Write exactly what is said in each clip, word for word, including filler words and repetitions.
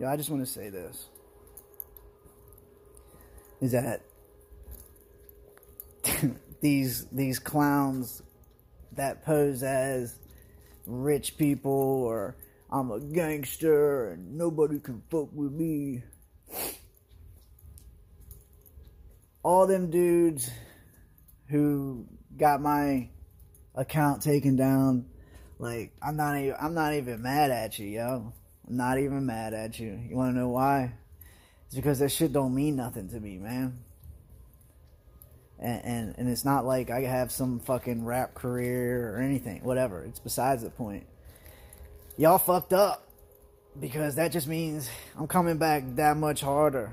Yeah, I just want to say this. Is that these these clowns that pose as rich people, or I'm a gangster and nobody can fuck with me. All them dudes who got my account taken down, like, I'm not even, I'm not even mad at you, yo. I'm not even mad at you. You want to know why? It's because that shit don't mean nothing to me, man. And, and and it's not like I have some fucking rap career or anything, whatever. It's besides the point. Y'all fucked up, because that just means I'm coming back that much harder.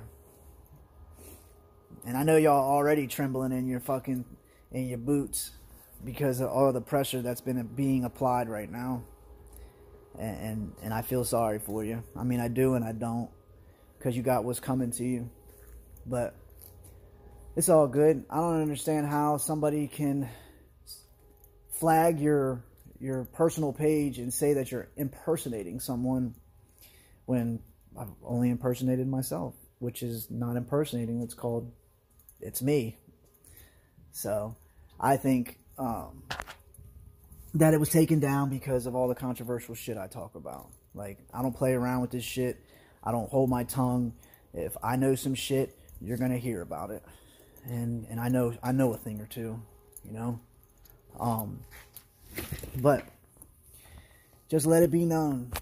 And I know y'all already trembling in your fucking, in your boots, because of all the pressure that's been being applied right now. And, and, and I feel sorry for you. I mean, I do and I don't, because you got what's coming to you. But it's all good. I don't understand how somebody can flag your your personal page and say that you're impersonating someone when I've only impersonated myself, which is not impersonating. It's called, it's me. So I think um, that it was taken down because of all the controversial shit I talk about. Like, I don't play around with this shit. I don't hold my tongue. If I know some shit, you're gonna hear about it. And and I know I know a thing or two, you know. Um, but just let it be known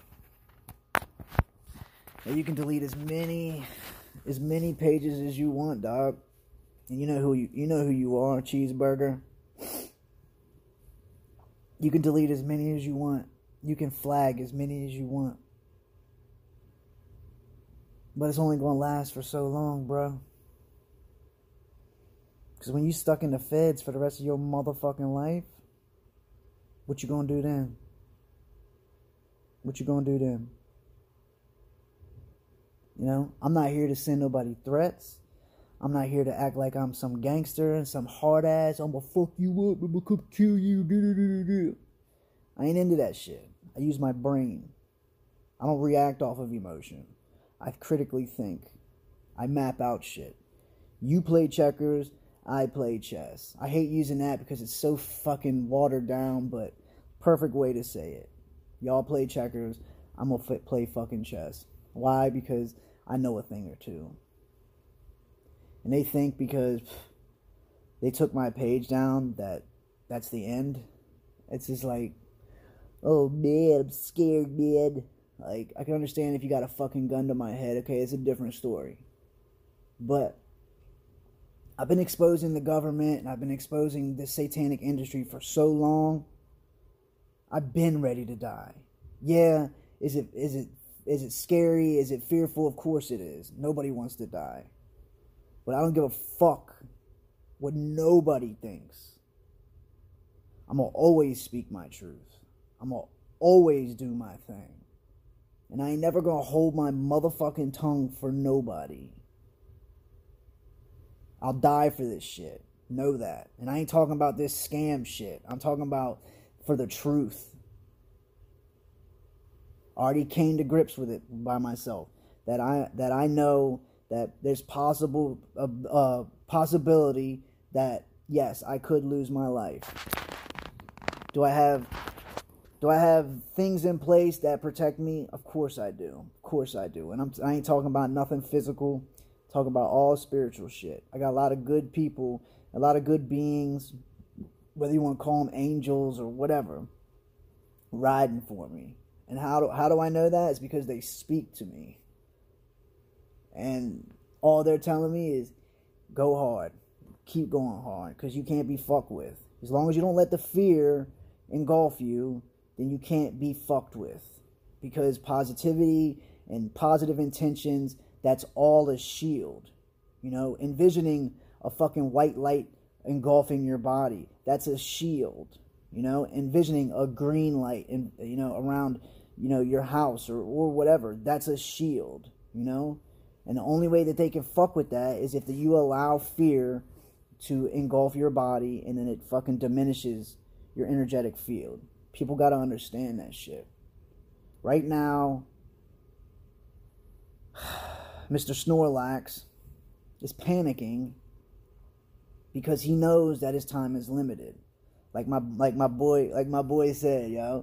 that you can delete as many as many pages as you want, dog. And you know who you you know who you are, Cheeseburger. You can delete as many as you want. You can flag as many as you want. But it's only gonna last for so long, bro. Because when you stuck in the feds for the rest of your motherfucking life, what you gonna do then? What you gonna do then? You know, I'm not here to send nobody threats. I'm not here to act like I'm some gangster and some hard ass. I'm gonna fuck you up. I'm gonna come kill you. I ain't into that shit. I use my brain. I don't react off of emotion. I critically think. I map out shit. You play checkers. I play chess. I hate using that because it's so fucking watered down, but perfect way to say it. Y'all play checkers. I'm gonna f- play fucking chess. Why? Because I know a thing or two. And they think because they took my page down that that's the end. It's just like, oh man, I'm scared, man. Like, I can understand if you got a fucking gun to my head. Okay, it's a different story. But I've been exposing the government and I've been exposing the satanic industry for so long. I've been ready to die. Yeah, is it is it is it scary? Is it fearful? Of course it is. Nobody wants to die. But I don't give a fuck what nobody thinks. I'm gonna always speak my truth. I'm gonna always do my thing. And I ain't never gonna hold my motherfucking tongue for nobody. I'll die for this shit. Know that. And I ain't talking about this scam shit. I'm talking about for the truth. I already came to grips with it by myself. That I that I know that there's possible a uh, uh, possibility that yes, I could lose my life. Do I have do I have things in place that protect me? Of course I do. Of course I do. And I'm I ain't talking about nothing physical. Talk about all spiritual shit. I got a lot of good people, a lot of good beings, whether you want to call them angels or whatever, riding for me. And how do, how do I know that? It's because they speak to me. And all they're telling me is, go hard. Keep going hard, because you can't be fucked with. As long as you don't let the fear engulf you, then you can't be fucked with. Because positivity and positive intentions, that's all a shield. You know, envisioning a fucking white light engulfing your body, that's a shield. You know, envisioning a green light, in, you know, around, you know, your house or, or whatever, that's a shield, you know. And the only way that they can fuck with that is if the, you allow fear to engulf your body, and then it fucking diminishes your energetic field. People got to understand that shit. Right now, Mister Snorlax is panicking because he knows that his time is limited. Like my like my boy like my boy said, yo.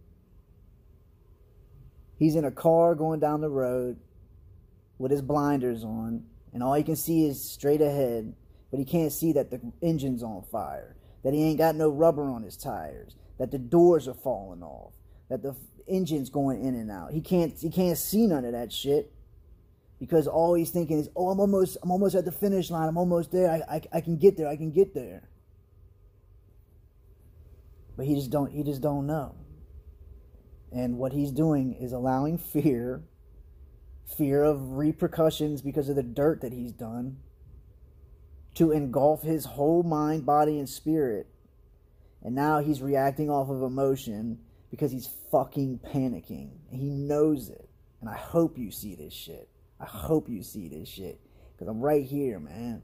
He's in a car going down the road with his blinders on, and all he can see is straight ahead, but he can't see that the engine's on fire, that he ain't got no rubber on his tires, that the doors are falling off, that the engine's going in and out. He can't he can't see none of that shit because all he's thinking is, oh, I'm almost I'm almost at the finish line. I'm almost there. I I, I can get there. I can get there. But he just don't he just don't know. And what he's doing is allowing fear, fear of repercussions because of the dirt that he's done, to engulf his whole mind, body, and spirit. And now he's reacting off of emotion because he's fucking panicking. He knows it. And I hope you see this shit. I hope you see this shit. Because I'm right here, man.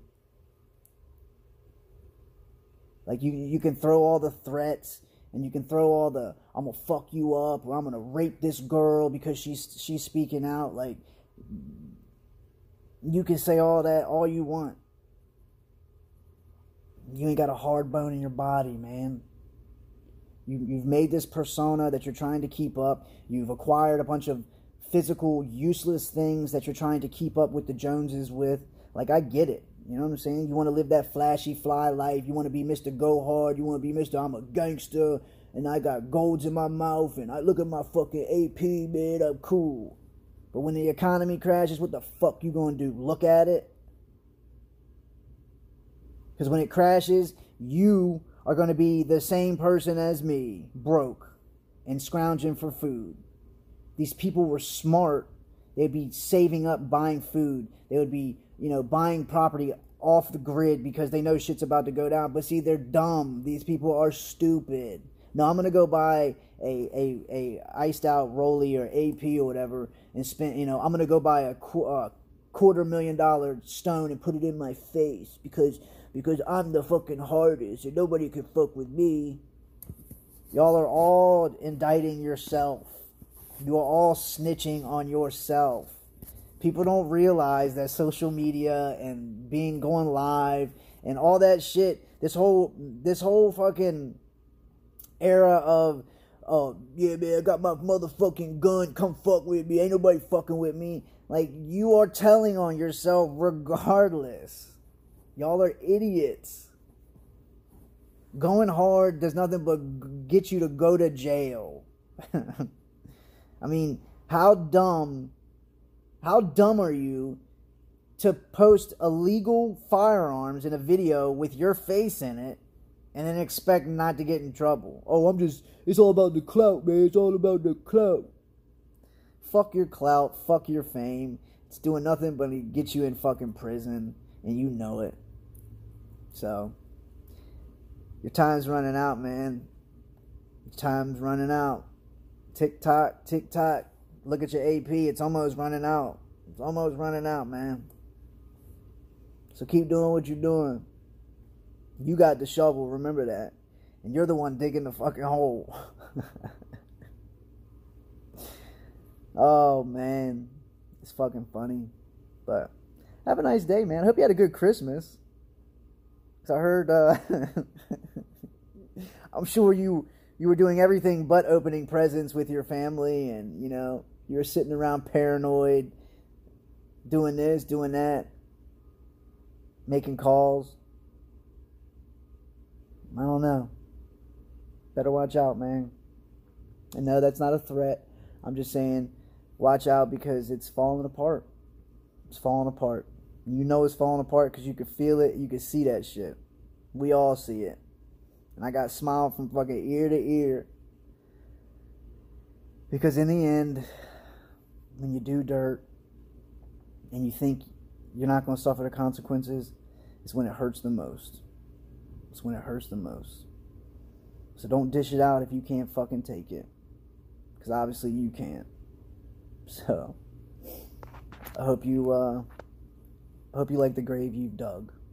Like, you, you can throw all the threats, and you can throw all the, I'm going to fuck you up, or I'm going to rape this girl because she's she's speaking out. Like, you can say all that all you want. You ain't got a hard bone in your body, man. You, you've made this persona that you're trying to keep up. You've acquired a bunch of physical, useless things that you're trying to keep up with the Joneses with. Like, I get it. You know what I'm saying? You want to live that flashy, fly life. You want to be Mister Go Hard. You want to be Mister I'm a gangster, and I got golds in my mouth, and I look at my fucking A P, man, I'm cool. But when the economy crashes, what the fuck you gonna do? Look at it? Because when it crashes, you are going to be the same person as me, broke and scrounging for food. These people were smart. They'd be saving up, buying food. They would be, you know, buying property off the grid because they know shit's about to go down. But see, they're dumb. These people are stupid. No, I'm going to go buy a, a, a iced out Rolly or A P or whatever and spend, you know, I'm going to go buy a qu- uh, quarter million dollar stone and put it in my face because... Because I'm the fucking hardest and nobody can fuck with me. Y'all are all indicting yourself. You are all snitching on yourself. People don't realize that social media and being going live and all that shit, this whole this whole fucking era of, oh, yeah, man, I got my motherfucking gun, come fuck with me, ain't nobody fucking with me. Like, you are telling on yourself regardless. Y'all are idiots. Going hard does nothing but get you to go to jail. I mean, how dumb, how dumb are you to post illegal firearms in a video with your face in it and then expect not to get in trouble? Oh, I'm just, it's all about the clout, man. It's all about the clout. Fuck your clout. Fuck your fame. It's doing nothing but get you in fucking prison, and you know it. So, your time's running out, man. Your time's running out. Tick tock, tick tock. Look at your A P. It's almost running out. It's almost running out, man. So keep doing what you're doing. You got the shovel, remember that. And you're the one digging the fucking hole. Oh, man. It's fucking funny. But have a nice day, man. I hope you had a good Christmas. I heard, uh, I'm sure you, you were doing everything but opening presents with your family, and, you know, you were sitting around paranoid, doing this, doing that, making calls. I don't know. Better watch out, man. And no, that's not a threat. I'm just saying, watch out because it's falling apart. It's falling apart. You know it's falling apart because you can feel it. You can see that shit. We all see it. And I got smiled from fucking ear to ear. Because in the end, when you do dirt and you think you're not going to suffer the consequences, it's when it hurts the most. It's when it hurts the most. So don't dish it out if you can't fucking take it. Because obviously you can't. So, I hope you, uh... I hope you like the grave you've dug.